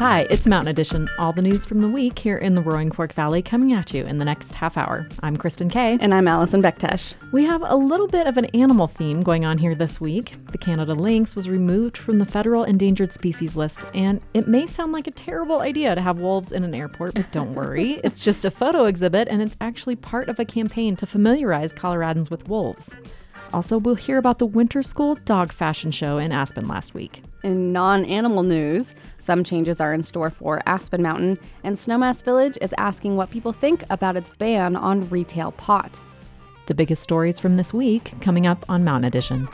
Hi, it's Mountain Edition. All the news from the week here in the Roaring Fork Valley coming at you in the next half hour. I'm Kristen Kay. And I'm Allison Bektesh. We have a little bit of an animal theme going on here this week. The Canada lynx was removed from the federal endangered species list, and it may sound like a terrible idea to have wolves in an airport, but don't worry. It's just a photo exhibit, and it's actually part of a campaign to familiarize Coloradans with wolves. Also, we'll hear about the Winter School Dog Fashion Show in Aspen last week. In non-animal news, some changes are in store for Aspen Mountain, and Snowmass Village is asking what people think about its ban on retail pot. The biggest stories from this week coming up on Mountain Edition.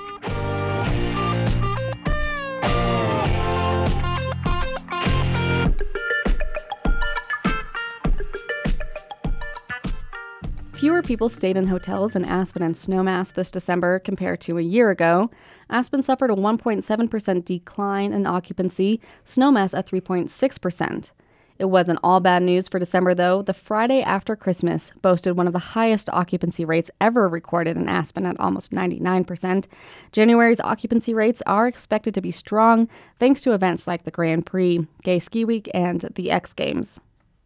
Fewer people stayed in hotels in Aspen and Snowmass this December compared to a year ago. Aspen suffered a 1.7% decline in occupancy, Snowmass at 3.6%. It wasn't all bad news for December, though. The Friday after Christmas boasted one of the highest occupancy rates ever recorded in Aspen at almost 99%. January's occupancy rates are expected to be strong thanks to events like the Grand Prix, Gay Ski Week, and the X Games.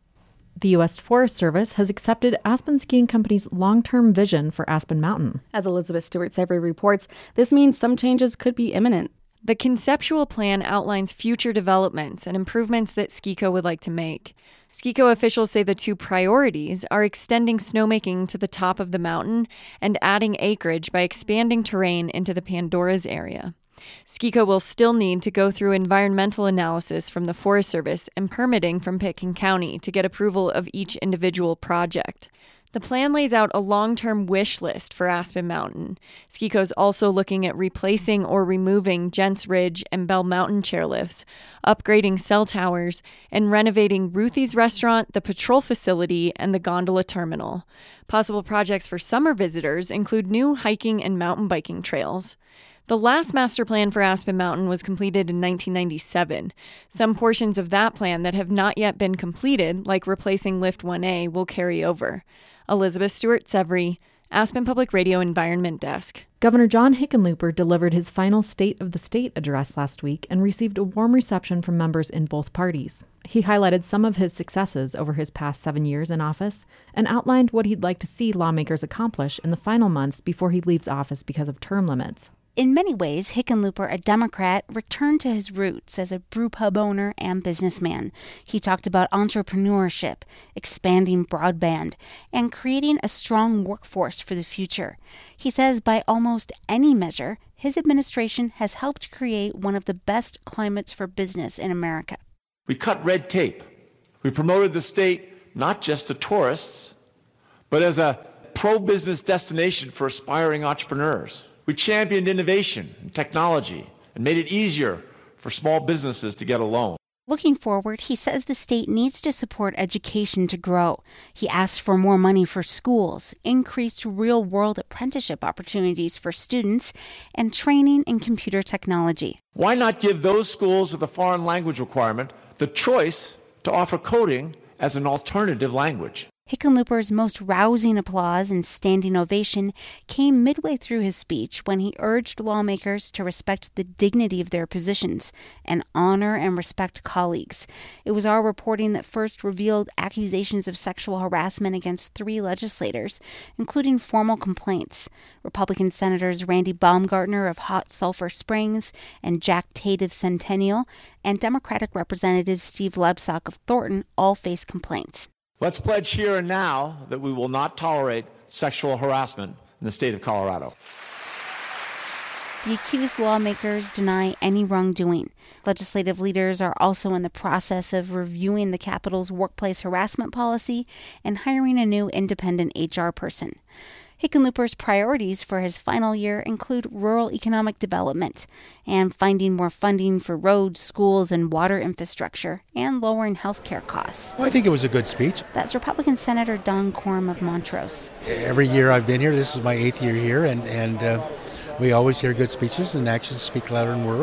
The U.S. Forest Service has accepted Aspen Skiing Company's long-term vision for Aspen Mountain. As Elizabeth Stewart-Severy reports, this means some changes could be imminent. The conceptual plan outlines future developments and improvements that SKICO would like to make. SKICO officials say the two priorities are extending snowmaking to the top of the mountain and adding acreage by expanding terrain into the Pandoras area. SKICO will still need to go through environmental analysis from the Forest Service and permitting from Pitkin County to get approval of each individual project. The plan lays out a long-term wish list for Aspen Mountain. SKICO is also looking at replacing or removing Gents Ridge and Bell Mountain chairlifts, upgrading cell towers, and renovating Ruthie's Restaurant, the patrol facility, and the gondola terminal. Possible projects for summer visitors include new hiking and mountain biking trails. The last master plan for Aspen Mountain was completed in 1997. Some portions of that plan that have not yet been completed, like replacing Lift 1A, will carry over. Elizabeth Stewart-Severy, Aspen Public Radio Environment Desk. Governor John Hickenlooper delivered his final State of the State address last week and received a warm reception from members in both parties. He highlighted some of his successes over his past 7 years in office and outlined what he'd like to see lawmakers accomplish in the final months before he leaves office because of term limits. In many ways, Hickenlooper, a Democrat, returned to his roots as a brewpub owner and businessman. He talked about entrepreneurship, expanding broadband, and creating a strong workforce for the future. He says by almost any measure, his administration has helped create one of the best climates for business in America. We cut red tape. We promoted the state not just to tourists, but as a pro-business destination for aspiring entrepreneurs. We championed innovation and technology and made it easier for small businesses to get a loan. Looking forward, he says the state needs to support education to grow. He asked for more money for schools, increased real-world apprenticeship opportunities for students, and training in computer technology. Why not give those schools with a foreign language requirement the choice to offer coding as an alternative language? Hickenlooper's most rousing applause and standing ovation came midway through his speech when he urged lawmakers to respect the dignity of their positions and honor and respect colleagues. It was our reporting that first revealed accusations of sexual harassment against 3 legislators, including formal complaints. Republican Senators Randy Baumgartner of Hot Sulphur Springs and Jack Tate of Centennial, and Democratic Representative Steve Lebsock of Thornton all face complaints. Let's pledge here and now that we will not tolerate sexual harassment in the state of Colorado. The accused lawmakers deny any wrongdoing. Legislative leaders are also in the process of reviewing the Capitol's workplace harassment policy and hiring a new independent HR person. Hickenlooper's priorities for his final year include rural economic development and finding more funding for roads, schools, and water infrastructure, and lowering health care costs. Well, I think it was a good speech. That's Republican Senator Don Quorum of Montrose. Every year I've been here, this is my 8th year here, and we always hear good speeches, and actions speak louder than words.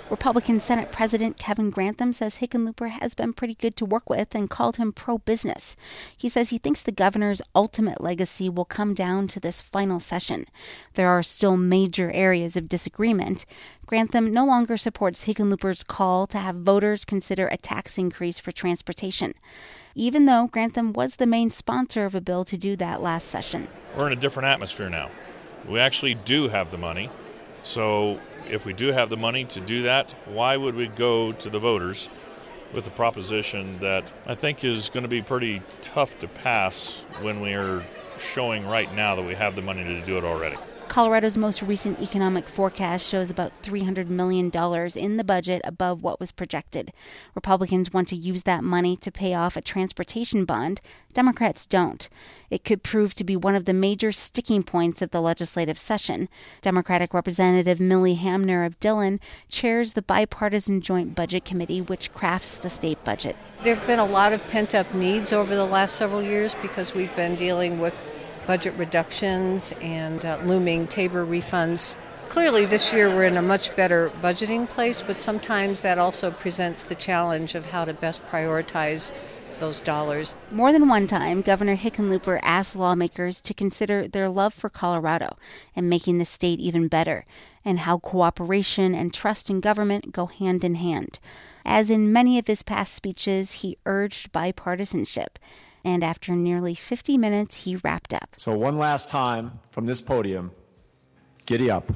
Republican Senate President Kevin Grantham says Hickenlooper has been pretty good to work with and called him pro-business. He says he thinks the governor's ultimate legacy will come down to this final session. There are still major areas of disagreement. Grantham no longer supports Hickenlooper's call to have voters consider a tax increase for transportation, even though Grantham was the main sponsor of a bill to do that last session. We're in a different atmosphere now. We actually do have the money. So if we do have the money to do that, why would we go to the voters with a proposition that I think is going to be pretty tough to pass when we are showing right now that we have the money to do it already? Colorado's most recent economic forecast shows about $300 million in the budget above what was projected. Republicans want to use that money to pay off a transportation bond. Democrats don't. It could prove to be one of the major sticking points of the legislative session. Democratic Representative Millie Hamner of Dillon chairs the bipartisan Joint Budget Committee, which crafts the state budget. There have been a lot of pent-up needs over the last several years because we've been dealing with budget reductions and looming Tabor refunds. Clearly this year we're in a much better budgeting place, but sometimes that also presents the challenge of how to best prioritize those dollars. More than one time, Governor Hickenlooper asked lawmakers to consider their love for Colorado and making the state even better, and how cooperation and trust in government go hand in hand. As in many of his past speeches, he urged bipartisanship. And after nearly 50 minutes, he wrapped up. So one last time from this podium, giddy up.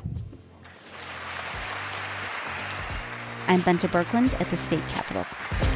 I'm Benta Berkland at the state capitol.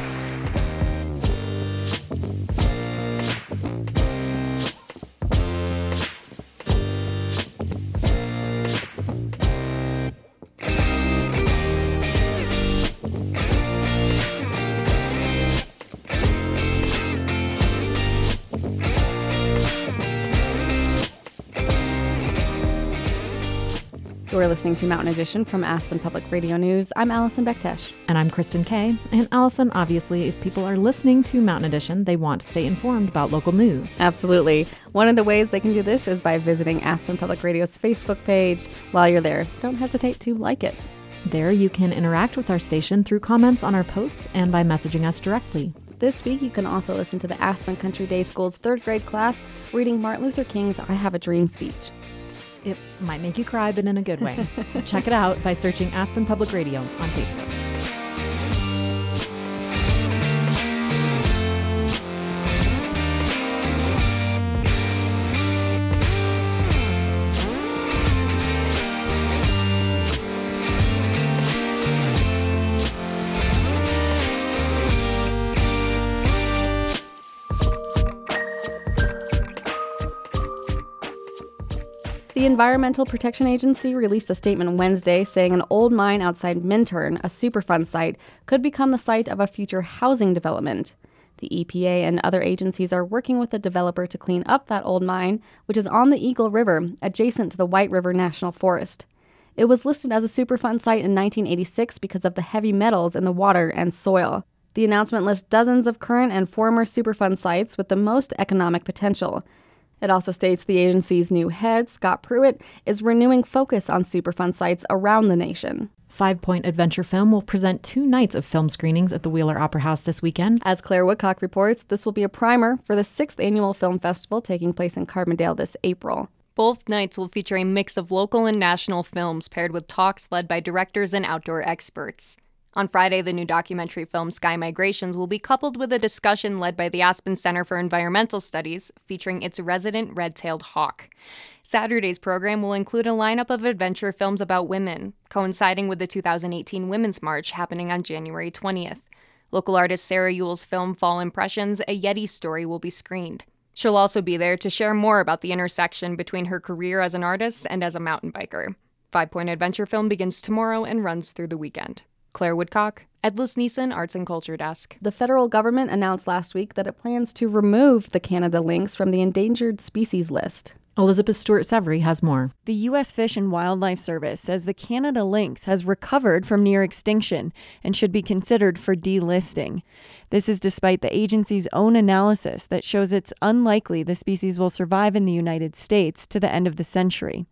You're listening to Mountain Edition from Aspen Public Radio News. I'm Allison Bektesh. And I'm Kristen Kay. And Allison, obviously, if people are listening to Mountain Edition, they want to stay informed about local news. Absolutely. One of the ways they can do this is by visiting Aspen Public Radio's Facebook page. While you're there, don't hesitate to like it. There you can interact with our station through comments on our posts and by messaging us directly. This week, you can also listen to the Aspen Country Day School's 3rd grade class reading Martin Luther King's I Have a Dream speech. It might make you cry, but in a good way. Check it out by searching Aspen Public Radio on Facebook. The Environmental Protection Agency released a statement Wednesday saying an old mine outside Minturn, a Superfund site, could become the site of a future housing development. The EPA and other agencies are working with the developer to clean up that old mine, which is on the Eagle River, adjacent to the White River National Forest. It was listed as a Superfund site in 1986 because of the heavy metals in the water and soil. The announcement lists dozens of current and former Superfund sites with the most economic potential. It also states the agency's new head, Scott Pruitt, is renewing focus on Superfund sites around the nation. 5 Point Adventure Film will present 2 nights of film screenings at the Wheeler Opera House this weekend. As Claire Woodcock reports, this will be a primer for the 6th annual film festival taking place in Carbondale this April. Both nights will feature a mix of local and national films paired with talks led by directors and outdoor experts. On Friday, the new documentary film Sky Migrations will be coupled with a discussion led by the Aspen Center for Environmental Studies featuring its resident red-tailed hawk. Saturday's program will include a lineup of adventure films about women, coinciding with the 2018 Women's March happening on January 20th. Local artist Sarah Yule's film Fall Impressions, A Yeti Story, will be screened. She'll also be there to share more about the intersection between her career as an artist and as a mountain biker. 5 Point Adventure Film begins tomorrow and runs through the weekend. Claire Woodcock, Edlis Neeson, Arts and Culture Desk. The federal government announced last week that it plans to remove the Canada lynx from the endangered species list. Elizabeth Stewart-Severy has more. The U.S. Fish and Wildlife Service says the Canada lynx has recovered from near extinction and should be considered for delisting. This is despite the agency's own analysis that shows it's unlikely the species will survive in the United States to the end of the century.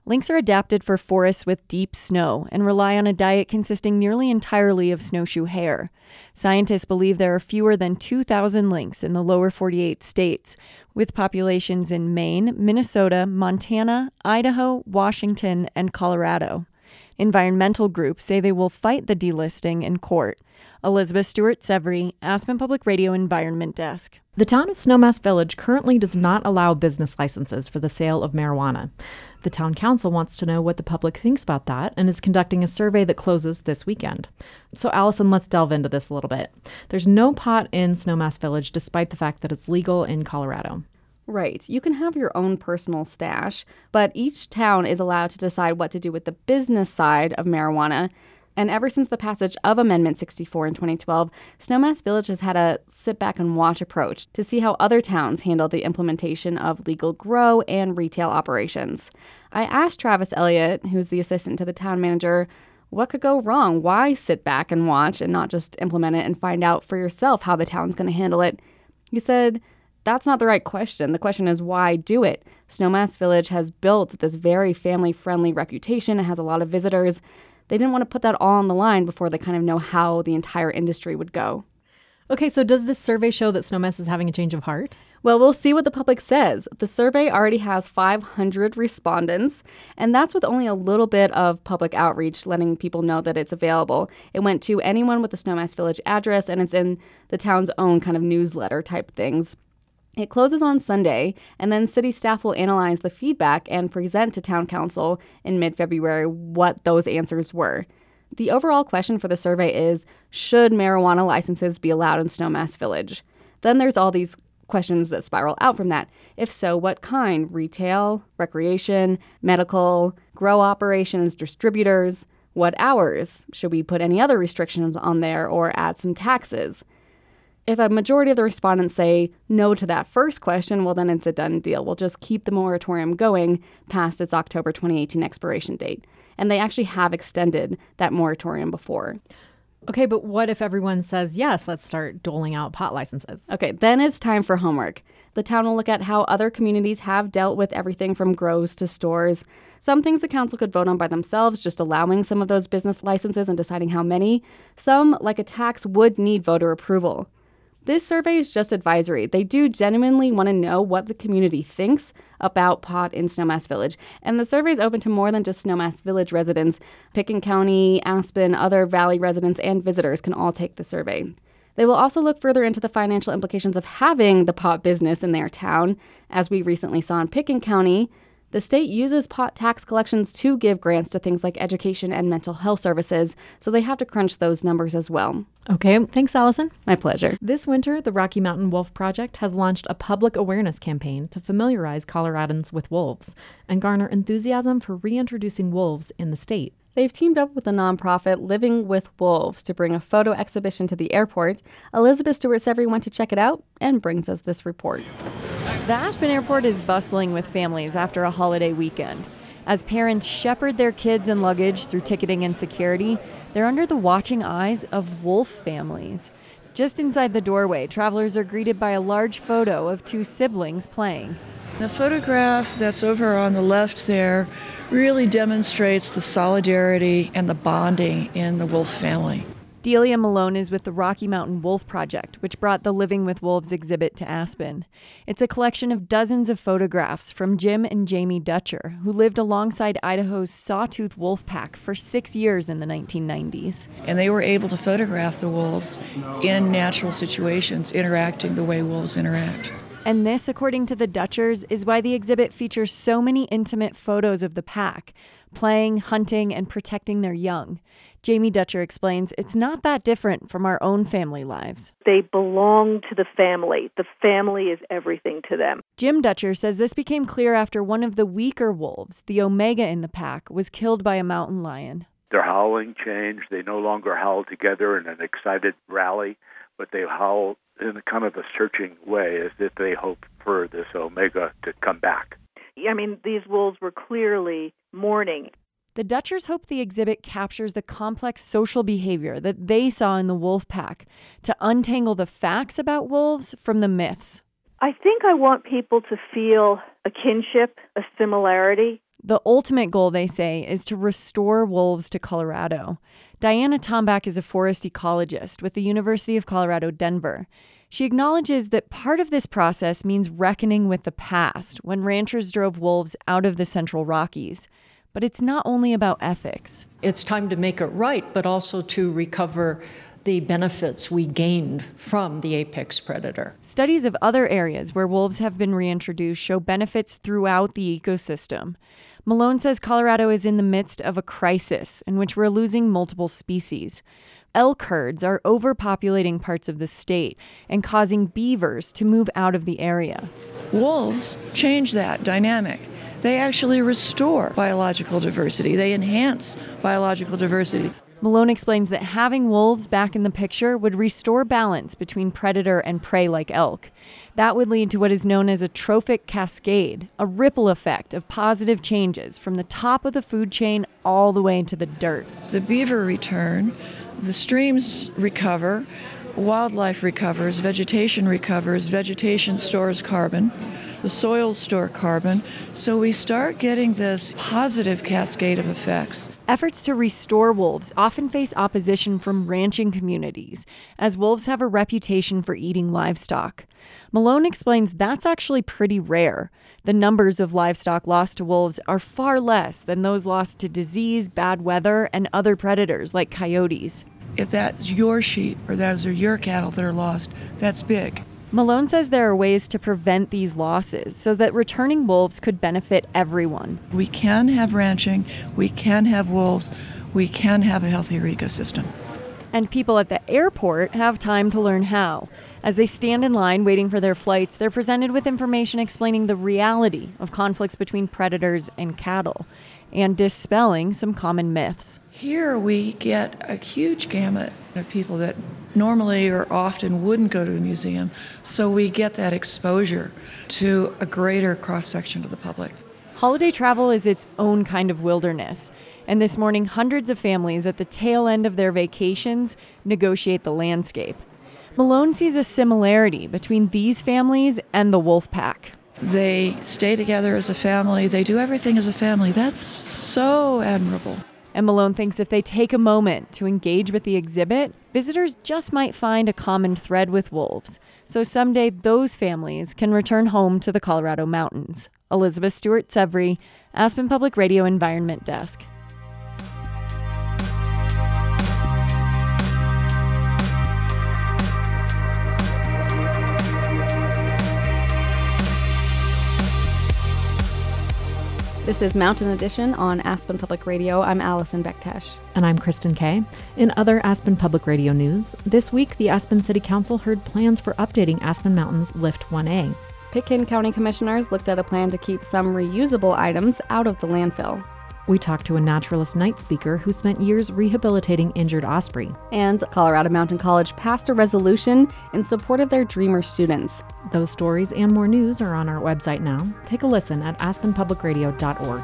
Lynx are adapted for forests with deep snow and rely on a diet consisting nearly entirely of snowshoe hare. Scientists believe there are fewer than 2,000 lynx in the lower 48 states, with populations in Maine, Minnesota, Montana, Idaho, Washington, and Colorado. Environmental groups say they will fight the delisting in court. Elizabeth Stewart-Severy, Aspen Public Radio Environment Desk. The town of Snowmass Village currently does not allow business licenses for the sale of marijuana. The town council wants to know what the public thinks about that and is conducting a survey that closes this weekend. So, Allison, let's delve into this a little bit. There's no pot in Snowmass Village despite the fact that it's legal in Colorado. Right. You can have your own personal stash, but each town is allowed to decide what to do with the business side of marijuana. And ever since the passage of Amendment 64 in 2012, Snowmass Village has had a sit-back-and-watch approach to see how other towns handle the implementation of legal grow and retail operations. I asked Travis Elliott, who's the assistant to the town manager, what could go wrong? Why sit back and watch and not just implement it and find out for yourself how the town's going to handle it? He said, that's not the right question. The question is, why do it? Snowmass Village has built this very family-friendly reputation. It has a lot of visitors. They didn't want to put that all on the line before they kind of know how the entire industry would go. Okay, so does this survey show that Snowmass is having a change of heart? Well, we'll see what the public says. The survey already has 500 respondents, and that's with only a little bit of public outreach, letting people know that it's available. It went to anyone with the Snowmass Village address, and it's in the town's own kind of newsletter type things. It closes on Sunday, and then city staff will analyze the feedback and present to town council in mid-February what those answers were. The overall question for the survey is, should marijuana licenses be allowed in Snowmass Village? Then there's all these questions that spiral out from that. If so, what kind? Retail, recreation, medical, grow operations, distributors? What hours? Should we put any other restrictions on there or add some taxes? If a majority of the respondents say no to that first question, well, then it's a done deal. We'll just keep the moratorium going past its October 2018 expiration date. And they actually have extended that moratorium before. Okay, but what if everyone says, yes, let's start doling out pot licenses? Okay, then it's time for homework. The town will look at how other communities have dealt with everything from grows to stores. Some things the council could vote on by themselves, just allowing some of those business licenses and deciding how many. Some, like a tax, would need voter approval. This survey is just advisory. They do genuinely want to know what the community thinks about pot in Snowmass Village. And the survey is open to more than just Snowmass Village residents. Picken County, Aspen, other Valley residents, and visitors can all take the survey. They will also look further into the financial implications of having the pot business in their town. As we recently saw in Picken County, the state uses pot tax collections to give grants to things like education and mental health services, so they have to crunch those numbers as well. Okay, thanks, Allison. My pleasure. This winter, the Rocky Mountain Wolf Project has launched a public awareness campaign to familiarize Coloradans with wolves and garner enthusiasm for reintroducing wolves in the state. They've teamed up with the nonprofit Living with Wolves to bring a photo exhibition to the airport. Elizabeth Stewart-Severy went to check it out and brings us this report. The Aspen Airport is bustling with families after a holiday weekend. As parents shepherd their kids and luggage through ticketing and security, they're under the watching eyes of wolf families. Just inside the doorway, travelers are greeted by a large photo of two siblings playing. The photograph that's over on the left there really demonstrates the solidarity and the bonding in the wolf family. Delia Malone is with the Rocky Mountain Wolf Project, which brought the Living with Wolves exhibit to Aspen. It's a collection of dozens of photographs from Jim and Jamie Dutcher, who lived alongside Idaho's Sawtooth Wolf Pack for 6 years in the 1990s. And they were able to photograph the wolves in natural situations, interacting the way wolves interact. And this, according to the Dutchers, is why the exhibit features so many intimate photos of the pack, playing, hunting, and protecting their young. Jamie Dutcher explains it's not that different from our own family lives. They belong to the family. The family is everything to them. Jim Dutcher says this became clear after one of the weaker wolves, the Omega in the pack, was killed by a mountain lion. Their howling changed. They no longer howl together in an excited rally, but they howl in kind of a searching way as if they hope for this Omega to come back. I mean, these wolves were clearly mourning. The Dutchers hope the exhibit captures the complex social behavior that they saw in the wolf pack to untangle the facts about wolves from the myths. I think I want people to feel a kinship, a similarity. The ultimate goal, they say, is to restore wolves to Colorado. Diana Tombach is a forest ecologist with the University of Colorado, Denver. She acknowledges that part of this process means reckoning with the past, when ranchers drove wolves out of the Central Rockies. But it's not only about ethics. It's time to make it right, but also to recover the benefits we gained from the apex predator. Studies of other areas where wolves have been reintroduced show benefits throughout the ecosystem. Malone says Colorado is in the midst of a crisis in which we're losing multiple species. Elk herds are overpopulating parts of the state and causing beavers to move out of the area. Wolves change that dynamic. They actually restore biological diversity. They enhance biological diversity. Malone explains that having wolves back in the picture would restore balance between predator and prey like elk. That would lead to what is known as a trophic cascade, a ripple effect of positive changes from the top of the food chain all the way into the dirt. The beaver return, the streams recover, wildlife recovers, vegetation stores carbon, the soils store carbon, so we start getting this positive cascade of effects. Efforts to restore wolves often face opposition from ranching communities, as wolves have a reputation for eating livestock. Malone explains that's actually pretty rare. The numbers of livestock lost to wolves are far less than those lost to disease, bad weather, and other predators like coyotes. If that's your sheep or those are your cattle that are lost, that's big. Malone says there are ways to prevent these losses so that returning wolves could benefit everyone. We can have ranching, we can have wolves, we can have a healthier ecosystem. And people at the airport have time to learn how. As they stand in line waiting for their flights, they're presented with information explaining the reality of conflicts between predators and cattle and dispelling some common myths. Here we get a huge gamut of people that normally or often wouldn't go to a museum, so we get that exposure to a greater cross-section of the public. Holiday travel is its own kind of wilderness, and this morning hundreds of families at the tail end of their vacations negotiate the landscape. Malone sees a similarity between these families and the wolf pack. They stay together as a family, they do everything as a family. That's so admirable. And Malone thinks if they take a moment to engage with the exhibit, visitors just might find a common thread with wolves. So someday those families can return home to the Colorado mountains. Elizabeth Stewart-Sevry, Aspen Public Radio Environment Desk. This is Mountain Edition on Aspen Public Radio. I'm Allison Bektesh. And I'm Kristen Kay. In other Aspen Public Radio news, this week the Aspen City Council heard plans for updating Aspen Mountain's Lift 1A. Pitkin County Commissioners looked at a plan to keep some reusable items out of the landfill. We talked to a naturalist night speaker who spent years rehabilitating injured osprey. And Colorado Mountain College passed a resolution in support of their Dreamer students. Those stories and more news are on our website now. Take a listen at aspenpublicradio.org.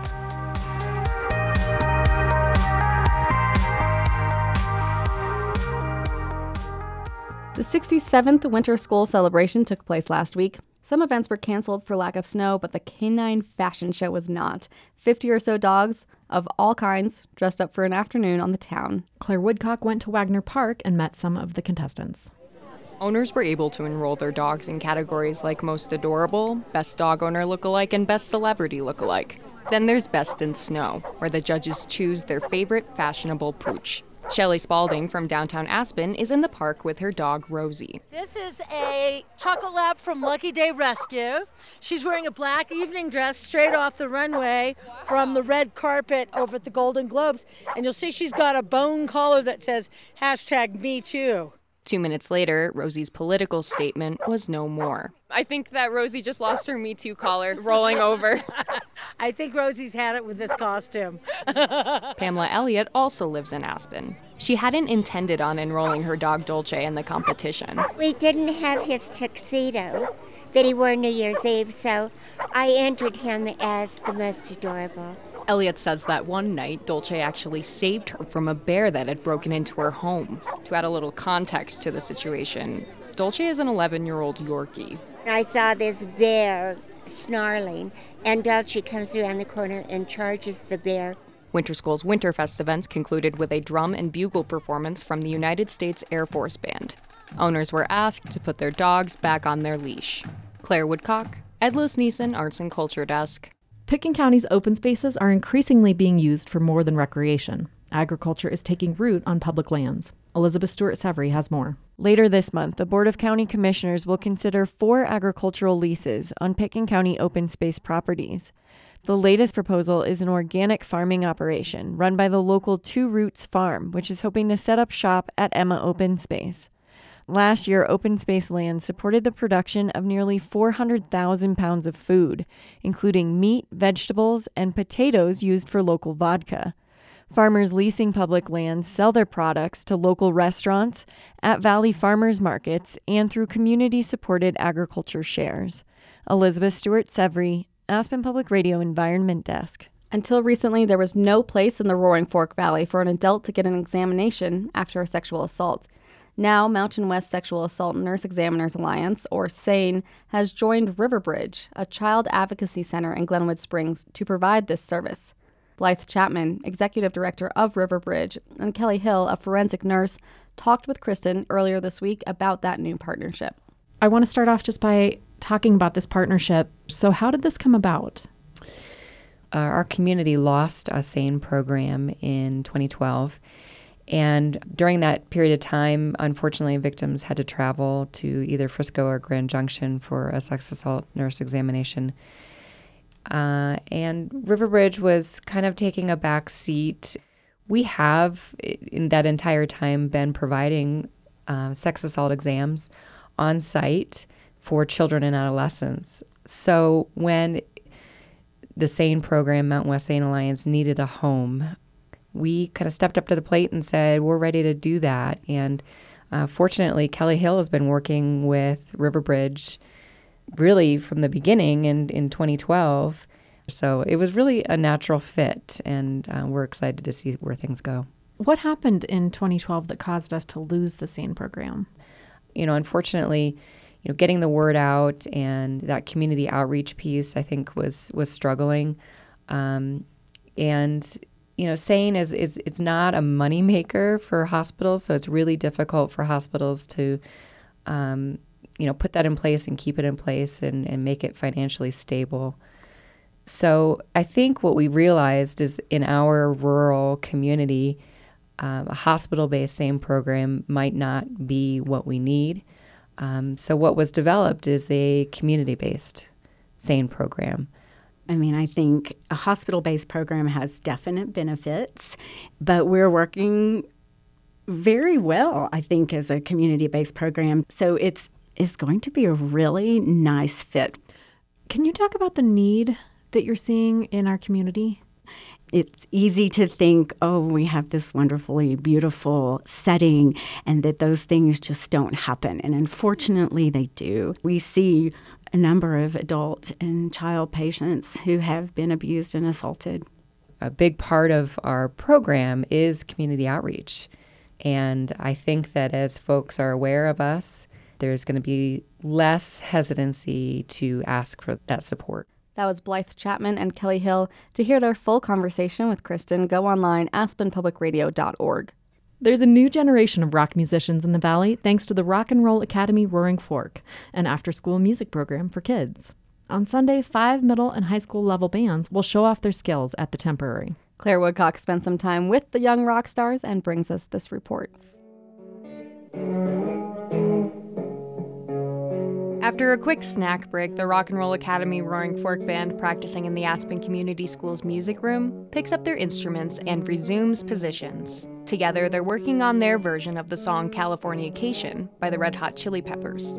The 67th Winter School celebration took place last week. Some events were canceled for lack of snow, but the Canine Fashion Show was not. 50 or so dogs of all kinds dressed up for an afternoon on the town. Claire Woodcock went to Wagner Park and met some of the contestants. Owners were able to enroll their dogs in categories like Most Adorable, Best Dog Owner Lookalike, and Best Celebrity Lookalike. Then there's Best in Snow, where the judges choose their favorite fashionable pooch. Shelley Spalding from downtown Aspen is in the park with her dog, Rosie. This is a chocolate lab from Lucky Day Rescue. She's wearing a black evening dress straight off the runway from the red carpet over at the Golden Globes. And you'll see she's got a bone collar that says #MeToo. 2 minutes later, Rosie's political statement was no more. I think that Rosie just lost her Me Too collar rolling over. I think Rosie's had it with this costume. Pamela Elliott also lives in Aspen. She hadn't intended on enrolling her dog Dolce in the competition. We didn't have his tuxedo that he wore New Year's Eve, so I entered him as the Most Adorable. Elliott says that one night, Dolce actually saved her from a bear that had broken into her home. To add a little context to the situation, Dolce is an 11-year-old Yorkie. I saw this bear snarling, and Dulce comes around the corner and charges the bear. Winter School's Winterfest events concluded with a drum and bugle performance from the United States Air Force Band. Owners were asked to put their dogs back on their leash. Claire Woodcock, Ed Lis-Neeson, Arts and Culture Desk. Pitkin County's open spaces are increasingly being used for more than recreation. Agriculture is taking root on public lands. Elizabeth Stewart-Severy has more. Later this month, the Board of County Commissioners will consider 4 agricultural leases on Pitkin County open space properties. The latest proposal is an organic farming operation run by the local Two Roots Farm, which is hoping to set up shop at Emma Open Space. Last year, open space land supported the production of nearly 400,000 pounds of food, including meat, vegetables, and potatoes used for local vodka. Farmers leasing public lands sell their products to local restaurants, at Valley Farmers Markets, and through community-supported agriculture shares. Elizabeth Stewart-Severy, Aspen Public Radio Environment Desk. Until recently, there was no place in the Roaring Fork Valley for an adult to get an examination after a sexual assault. Now, Mountain West Sexual Assault Nurse Examiners Alliance, or SANE, has joined Riverbridge, a child advocacy center in Glenwood Springs, to provide this service. Blythe Chapman, executive director of Riverbridge, and Kelly Hill, a forensic nurse, talked with Kristen earlier this week about that new partnership. I want to start off just by talking about this partnership. So how did this come about? Our community lost a SANE program in 2012. And during that period of time, unfortunately, victims had to travel to either Frisco or Grand Junction for a sex assault nurse examination. And Riverbridge was kind of taking a back seat. We have, in that entire time, been providing sex assault exams on site for children and adolescents. So when the SANE program, Mountain West SANE Alliance, needed a home, we kind of stepped up to the plate and said, we're ready to do that. And fortunately, Kelly Hill has been working with Riverbridge really from the beginning in 2012. So it was really a natural fit, and we're excited to see where things go. What happened in 2012 that caused us to lose the SANE program? Unfortunately, getting the word out and that community outreach piece, I think, was struggling. And SANE is it's not a moneymaker for hospitals, so it's really difficult for hospitals to, put that in place and keep it in place and make it financially stable. So I think what we realized is in our rural community, a hospital-based SANE program might not be what we need. So what was developed is a community-based SANE program. I think a hospital-based program has definite benefits, but we're working very well, I think, as a community-based program. So it's going to be a really nice fit. Can you talk about the need that you're seeing in our community? It's easy to think, we have this wonderfully beautiful setting and that those things just don't happen. And unfortunately, they do. We see a number of adult and child patients who have been abused and assaulted. A big part of our program is community outreach. And I think that as folks are aware of us, there's going to be less hesitancy to ask for that support. That was Blythe Chapman and Kelly Hill. To hear their full conversation with Kristen, go online, aspenpublicradio.org. There's a new generation of rock musicians in the Valley thanks to the Rock and Roll Academy Roaring Fork, an after-school music program for kids. On Sunday, 5 middle and high school level bands will show off their skills at the Temporary. Claire Woodcock spent some time with the young rock stars and brings us this report. After a quick snack break, the Rock and Roll Academy Roaring Fork Band, practicing in the Aspen Community Schools music room, picks up their instruments and resumes positions. Together, they're working on their version of the song Californication by the Red Hot Chili Peppers.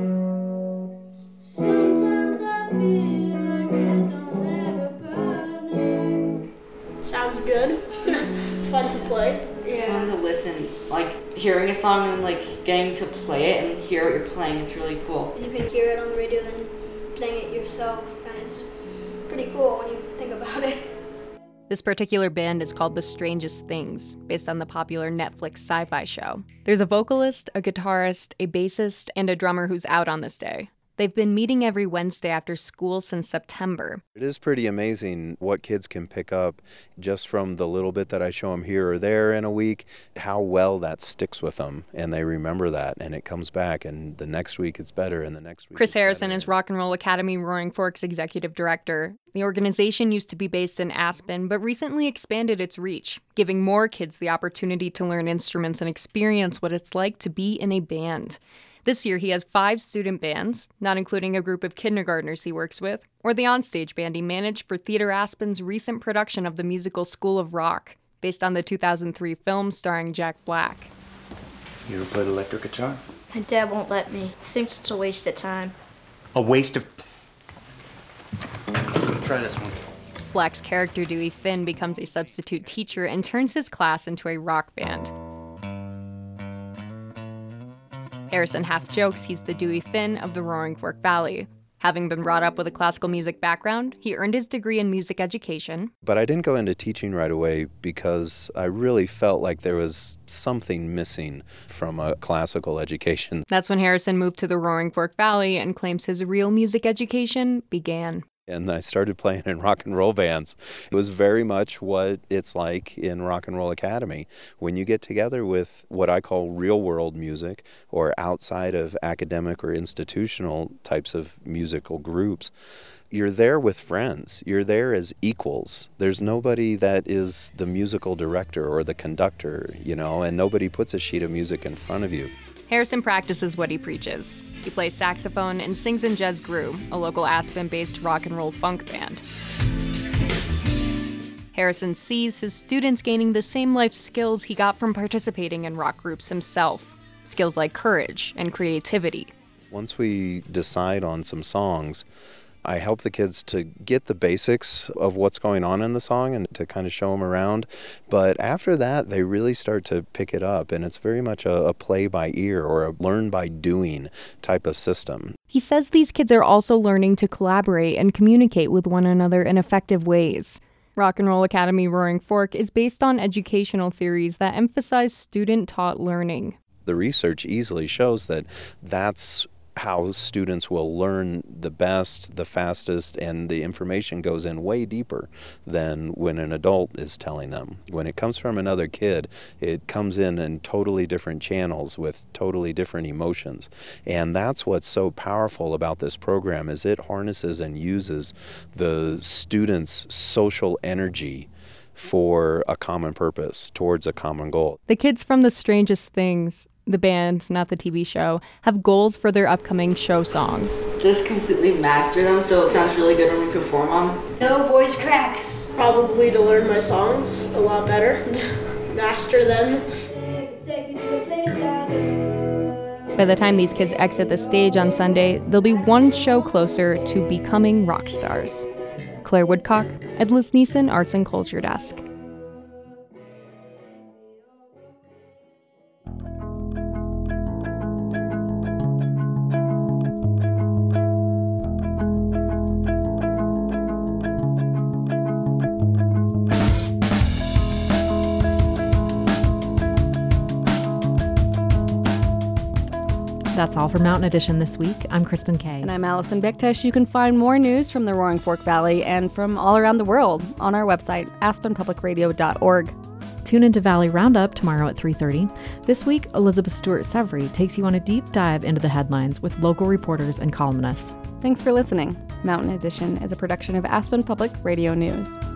Sometimes I feel like I don't have a partner. Sounds good. It's fun to play. It's fun to listen, hearing a song and getting to play it and hear what you're playing. It's really cool. You can hear it on the radio, then playing it yourself. And it's pretty cool when you think about it. This particular band is called The Strangest Things, based on the popular Netflix sci-fi show. There's a vocalist, a guitarist, a bassist, and a drummer who's out on this day. They've been meeting every Wednesday after school since September. It is pretty amazing what kids can pick up just from the little bit that I show them here or there in a week, how well that sticks with them, and they remember that, and it comes back, and the next week it's better, and the next week Chris Harrison is Rock and Roll Academy Roaring Fork's executive director. The organization used to be based in Aspen, but recently expanded its reach, giving more kids the opportunity to learn instruments and experience what it's like to be in a band. This year, he has 5 student bands, not including a group of kindergartners he works with, or the onstage band he managed for Theater Aspen's recent production of the musical School of Rock, based on the 2003 film starring Jack Black. You ever played electric guitar? My dad won't let me. He thinks it's a waste of time. A waste of... Try this one. Black's character Dewey Finn becomes a substitute teacher and turns his class into a rock band. Harrison half jokes he's the Dewey Finn of the Roaring Fork Valley. Having been brought up with a classical music background, he earned his degree in music education. But I didn't go into teaching right away because I really felt like there was something missing from a classical education. That's when Harrison moved to the Roaring Fork Valley and claims his real music education began. And I started playing in rock and roll bands. It was very much what it's like in Rock and Roll Academy. When you get together with what I call real world music, or outside of academic or institutional types of musical groups, you're there with friends. You're there as equals. There's nobody that is the musical director or the conductor, and nobody puts a sheet of music in front of you. Harrison practices what he preaches. He plays saxophone and sings in Jazz Grew, a local Aspen-based rock and roll funk band. Harrison sees his students gaining the same life skills he got from participating in rock groups himself. Skills like courage and creativity. Once we decide on some songs, I help the kids to get the basics of what's going on in the song and to kind of show them around. But after that, they really start to pick it up, and it's very much a play by ear or a learn by doing type of system. He says these kids are also learning to collaborate and communicate with one another in effective ways. Rock and Roll Academy Roaring Fork is based on educational theories that emphasize student-taught learning. The research easily shows that that's how students will learn the best, the fastest, and the information goes in way deeper than when an adult is telling them. When it comes from another kid, it comes in totally different channels with totally different emotions. And that's what's so powerful about this program, is it harnesses and uses the students' social energy for a common purpose, towards a common goal. The kids from The Strangest Things, the band, not the TV show, have goals for their upcoming show songs. Just completely master them so it sounds really good when we perform them. No voice cracks. Probably to learn my songs a lot better, master them. By the time these kids exit the stage on Sunday, they'll be one show closer to becoming rock stars. Claire Woodcock, Edlis Neeson, Arts and Culture Desk. That's all for Mountain Edition this week. I'm Kristen Kay. And I'm Allison Bektesh. You can find more news from the Roaring Fork Valley and from all around the world on our website, aspenpublicradio.org. Tune into Valley Roundup tomorrow at 3:30. This week, Elizabeth Stewart-Severy takes you on a deep dive into the headlines with local reporters and columnists. Thanks for listening. Mountain Edition is a production of Aspen Public Radio News.